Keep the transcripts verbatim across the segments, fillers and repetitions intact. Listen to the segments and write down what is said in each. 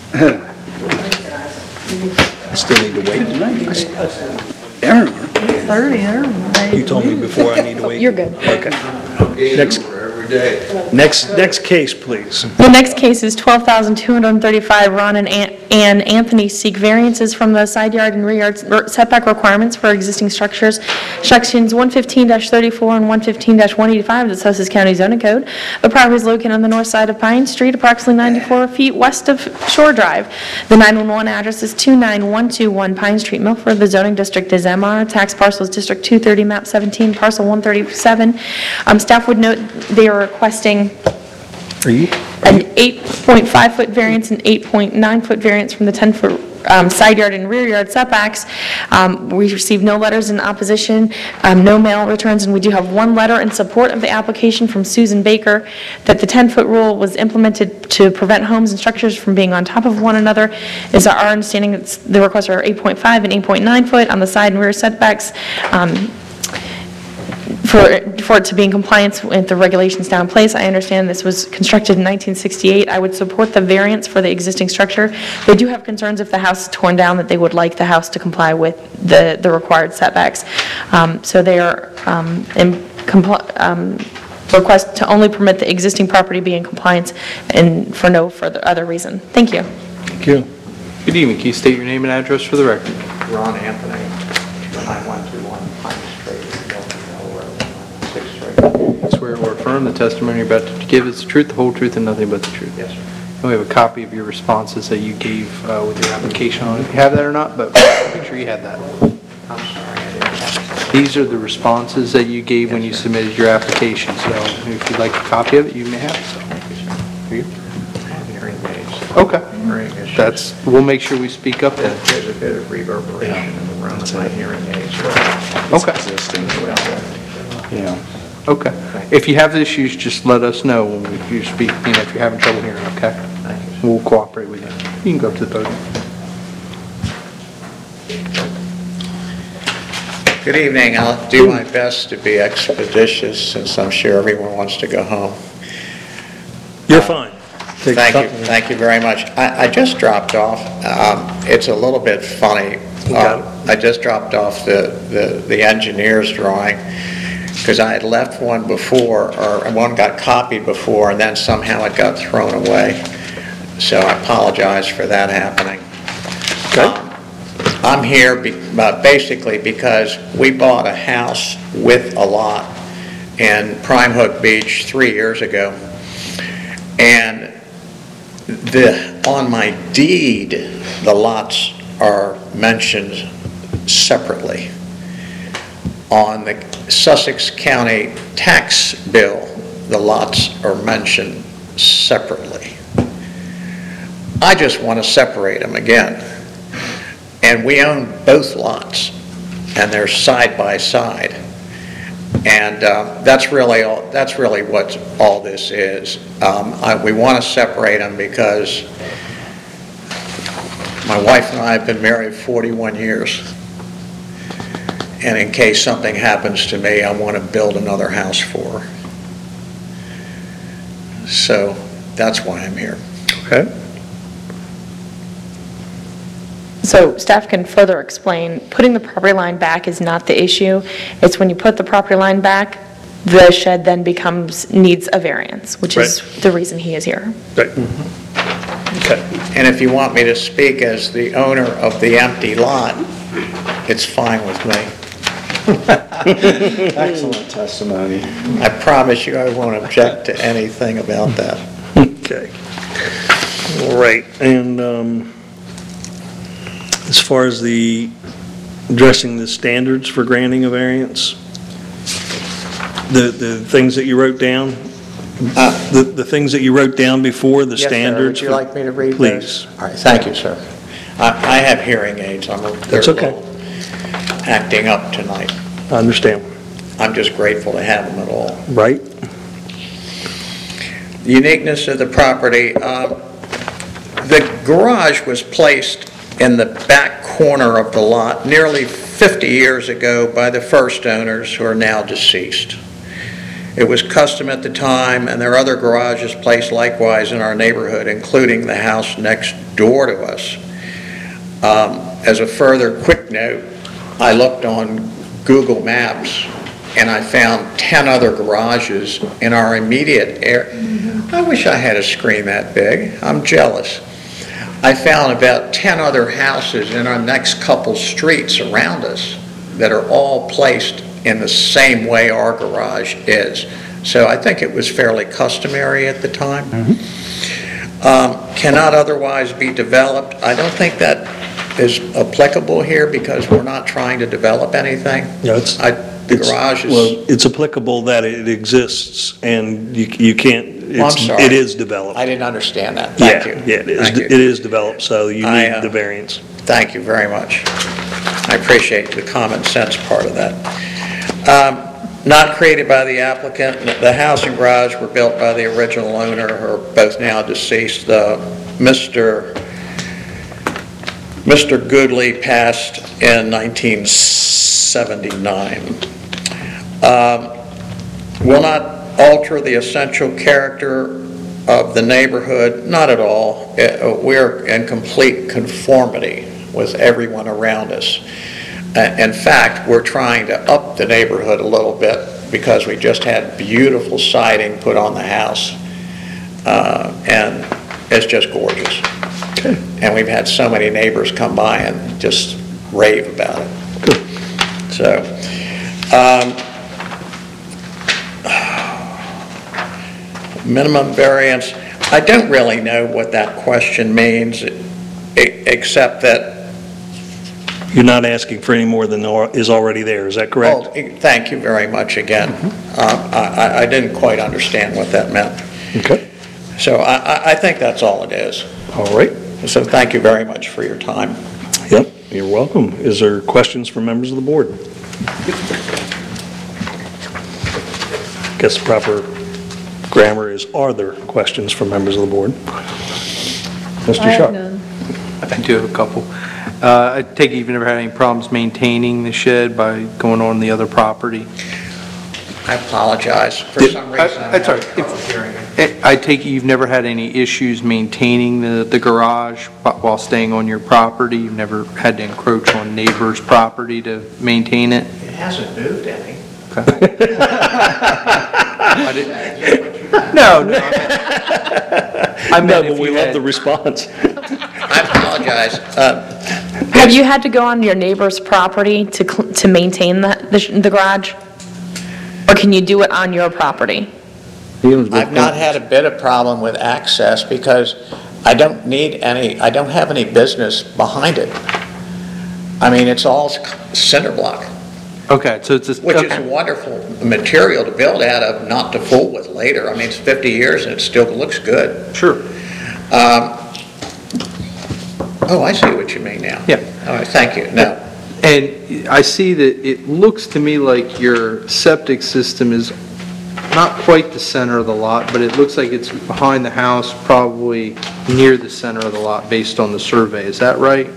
I still need to wait. Aaron, thirty, Aaron. you told me before I need to wait. You're good. Okay. Next, next, next case, please. The next case is twelve thousand two hundred thirty-five. Ron and An- and Anthony seek variances from the side yard and rear yard setback requirements for existing structures. Sections one fifteen dash thirty-four and one fifteen dash one eighty-five of the Sussex County Zoning Code. The property is located on the north side of Pine Street, approximately ninety-four feet west of Shore Drive. The nine one one address is two nine one two one Pine Street, Milford. The zoning district is M R. Tax parcel is District two thirty, map seventeen, parcel one thirty-seven. Um, staff would note they are requesting Are you? an eight point five foot variance and eight point nine foot variance from the ten foot um, side yard and rear yard setbacks. Um, we received no letters in opposition, um, no mail returns, and we do have one letter in support of the application from Susan Baker that the ten foot rule was implemented to prevent homes and structures from being on top of one another. Is our understanding that the requests are eight point five and eight point nine foot on the side and rear setbacks. Um, For, for it to be in compliance with the regulations now in place. I understand this was constructed in nineteen sixty-eight. I would support the variance for the existing structure. They do have concerns if the house is torn down that they would like the house to comply with the, the required setbacks. Um, so they are um, in compl- um, request to only permit the existing property be in compliance and for no further other reason. Thank you. Thank you. Good evening. Can you state your name and address for the record? Ron Anthony, nine one two one Pine Street, Milton, Delaware, sixth Street. I swear or affirm the testimony you're about to give is the truth, the whole truth, and nothing but the truth. Yes, sir. And we have a copy of your responses that you gave uh, with your application on it. If you have that or not, but make sure you have that. I'm sorry, I didn't have These are the responses that you gave when you submitted your application. So if you'd like a copy of it, you may have it. So. Here you go. it. I have hearing aids. Okay. Hearing issues. That's, we'll make sure we speak up then. There's a bit of reverberation in the room of my hearing aids. Okay. Yeah. Okay. If you have issues, just let us know when we- you speak, you know, if you're having trouble hearing, okay? Thank you. We'll cooperate with you. You can go up to the podium. Good evening. I'll do my best to be expeditious since I'm sure everyone wants to go home. You're fine. Take Thank a you, couple- thank you very much. I, I just dropped off, um, it's a little bit funny. got Um, I just dropped off the, the, the engineer's drawing, because I had left one before, or one got copied before, and then somehow it got thrown away. So I apologize for that happening. Okay. Um, I'm here be- uh, basically because we bought a house with a lot in Prime Hook Beach three years ago. And the, on my deed, the lots are mentioned separately. On the Sussex County tax bill, the lots are mentioned separately. I just want to separate them again. And we own both lots, and they're side by side. And uh, that's really all, that's really what all this is. Um, I, we want to separate them because my wife and I have been married forty-one years. And in case something happens to me, I want to build another house for her. So that's why I'm here. Okay. So staff can further explain, putting the property line back is not the issue. It's when you put the property line back, the shed then becomes, needs a variance, which is Right. the reason he is here. Right. Okay. And if you want me to speak as the owner of the empty lot, it's fine with me. Excellent testimony. I promise you I won't object to anything about that. Okay. All right. And um, as far as the addressing the standards for granting a variance, the the things that you wrote down, Uh, the the things that you wrote down before the Yes, sir. standards. Would you for- like me to read Please. those? All right, thank you, sir. I I have hearing aids. I'm a That's they're a okay. little acting up tonight. I understand. I'm just grateful to have them at all. Right? The uniqueness of the property, um, the garage was placed in the back corner of the lot nearly fifty years ago by the first owners who are now deceased. It was custom at the time, and there are other garages placed likewise in our neighborhood, including the house next door to us. Um, As a further quick note, I looked on Google Maps, and I found ten other garages in our immediate area. I wish I had a screen that big. I'm jealous. I found about ten other houses in our next couple streets around us that are all placed in the same way our garage is. So I think it was fairly customary at the time. Mm-hmm. Um, cannot otherwise be developed. I don't think that is applicable here because we're not trying to develop anything. Yeah, it's, I, the it's, garage is... well, it's applicable that it exists, and you, you can't, Well, I'm it's, sorry. it is developed. I didn't understand that. Thank Yeah, you. yeah, it is, Thank you. it is developed, so you I, need uh, the variance. Thank you very much. I appreciate the common sense part of that. Um, Not created by the applicant. The house and garage were built by the original owner, who are both now deceased. Uh, Mister Mister Goodley passed in nineteen seventy-nine. Um, Will not alter the essential character of the neighborhood, not at all. Uh, We're in complete conformity with everyone around us. Uh, In fact, we're trying to up the neighborhood a little bit because we just had beautiful siding put on the house. Uh, and it's just gorgeous. Okay. And we've had so many neighbors come by and just rave about it. So, um, minimum variance, I don't really know what that question means, e- except that You're not asking for any more than al- is already there, is that correct? Oh, thank you very much again. Uh, I I didn't quite understand what that meant. Okay, So I I- I think that's all it is. all right. So thank you very much for your time. Yep, you're welcome. Is there questions from members of the board? Guess the proper grammar is, are there questions from members of the board? Mister Sharp? I do have a couple. Uh, I take it you've never had any problems maintaining the shed by going on the other property? I apologize. For Did- some I- reason, I'm that's all having right. trouble hearing you. I I take it you've never had any issues maintaining the the garage wh- while staying on your property? You've never had to encroach on neighbors' property to maintain it? It hasn't moved any. I didn't- No, no. I meant- I No, meant but if we you love had... the response. I apologize. Uh, Have you had to go on your neighbor's property to, cl- to maintain the, the sh- the garage? Or can you do it on your property? I've not had a bit of problem with access because I don't need any, I don't have any business behind it. I mean, it's all cinder block, Okay, so it's just... which is okay. a wonderful material to build out of, not to fool with later. I mean, it's fifty years and it still looks good. Sure. Um, Oh, I see what you mean now. Yeah. All right, thank you. Now, And I see that it looks to me like your septic system is not quite the center of the lot, but it looks like it's behind the house, probably near the center of the lot based on the survey. Is that right?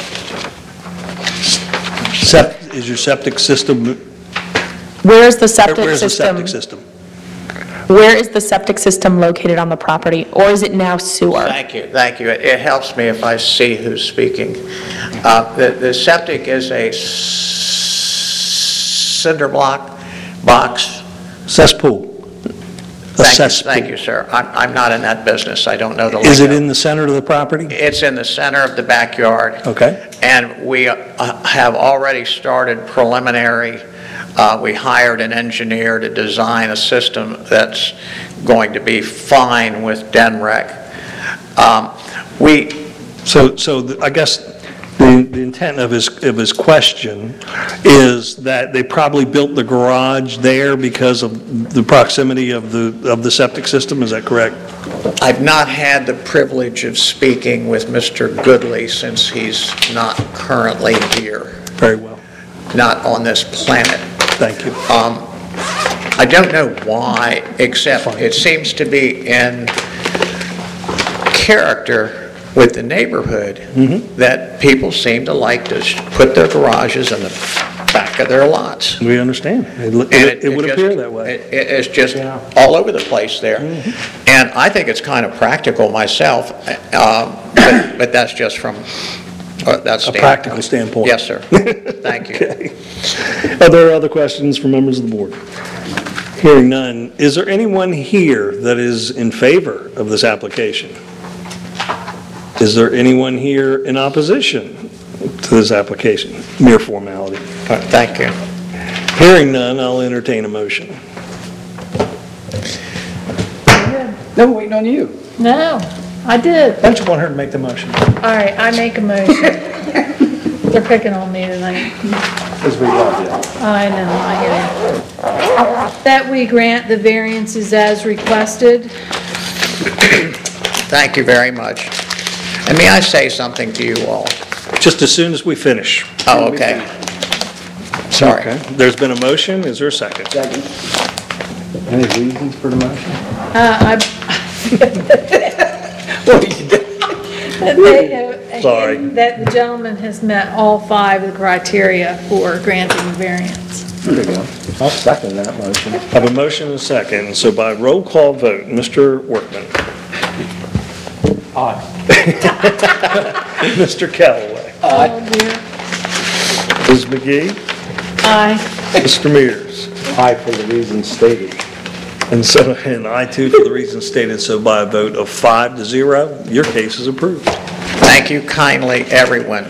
Sept, is your septic system, Where is the where- septic where's the system? septic system? Where is the septic system located on the property? Or is it now sewer? thank you, thank you. It it helps me if I see who's speaking. Uh, The the septic is a s- cinder block box. Cesspool? A Thank you, cesspool. thank you, sir. I'm I'm not in that business. I don't know the lingo. Is it in the center of the property? It's in the center of the backyard. Okay. And we uh, have already started preliminary, uh, we hired an engineer to design a system that's going to be fine with D N R E C. Um, We, So, so the- I guess the the intent of his, of his question is that they probably built the garage there because of the proximity of the, of the septic system, is that correct? I've not had the privilege of speaking with Mister Goodley since he's not currently here, Very well, not on this planet. thank you. Um, I don't know why, except it seems to be in character with the neighborhood that people seem to like to sh- put their garages in the back of their lots. We understand. It look- And It it would just- appear that way. it- it- It's just all over the place there. And I think it's kind of practical myself, uh, but but that's just from, uh, that's. A practical standpoint. Yes, sir. Thank you. Okay. Are there other questions from members of the board? Hearing none, is there anyone here that is in favor of this application? Is there anyone here in opposition to this application? Mere formality. Uh, Thank you. Hearing none, I'll entertain a motion. No, we're waiting on you. No, I did. Don't you want her to make the motion? All right, I make a motion. They're picking on me tonight. Because we love you. I know, I hear you. That we grant the variances as requested. Thank you very much. And may I say something to you all? Just as soon as we finish. Oh, okay. Sorry. Okay. There's been a motion, is there a second? Second. Any reasons for the motion? Uh, I, What did you do? that they have- Sorry. That the gentleman has met all five of the criteria for granting the variance. There you go. I'll second that motion. I have a motion and a second, so by roll call vote, Mister Workman. Aye. Mister Callaway. Oh, dear. Miz McGee. Aye. Mister Mears. Aye for the reasons stated. And so, and I too, for the reasons stated, so by a vote of five to zero, your case is approved. Thank you kindly, everyone.